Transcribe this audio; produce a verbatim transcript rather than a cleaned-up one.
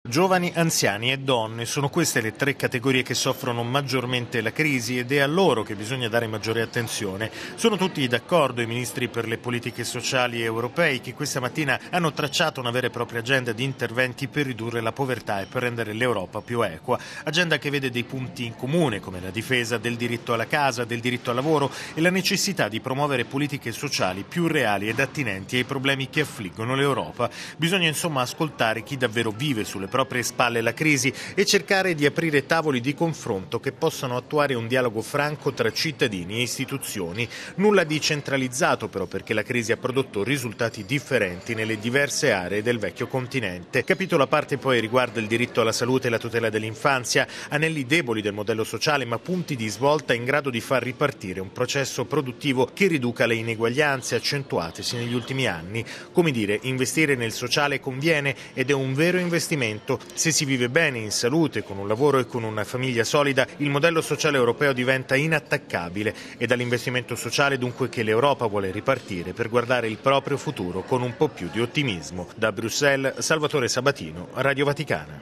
Giovani, anziani e donne sono queste le tre categorie che soffrono maggiormente la crisi ed è a loro che bisogna dare maggiore attenzione. Sono tutti d'accordo i ministri per le politiche sociali europei che questa mattina hanno tracciato una vera e propria agenda di interventi per ridurre la povertà e per rendere l'Europa più equa. Agenda che vede dei punti in comune come la difesa del diritto alla casa, del diritto al lavoro e la necessità di promuovere politiche sociali più reali ed attinenti ai problemi che affliggono l'Europa. Bisogna insomma ascoltare chi davvero vive sulle proprie spalle la crisi e cercare di aprire tavoli di confronto che possano attuare un dialogo franco tra cittadini e istituzioni. Nulla di centralizzato però, perché la crisi ha prodotto risultati differenti nelle diverse aree del vecchio continente. Capitolo a parte poi riguarda il diritto alla salute e la tutela dell'infanzia, anelli deboli del modello sociale ma punti di svolta in grado di far ripartire un processo produttivo che riduca le ineguaglianze accentuatesi negli ultimi anni. Come dire, investire nel sociale conviene ed è un vero investimento. Se si vive bene in salute, con un lavoro e con una famiglia solida, il modello sociale europeo diventa inattaccabile. È dall'investimento sociale dunque che l'Europa vuole ripartire per guardare il proprio futuro con un po' più di ottimismo. Da Bruxelles, Salvatore Sabatino, Radio Vaticana.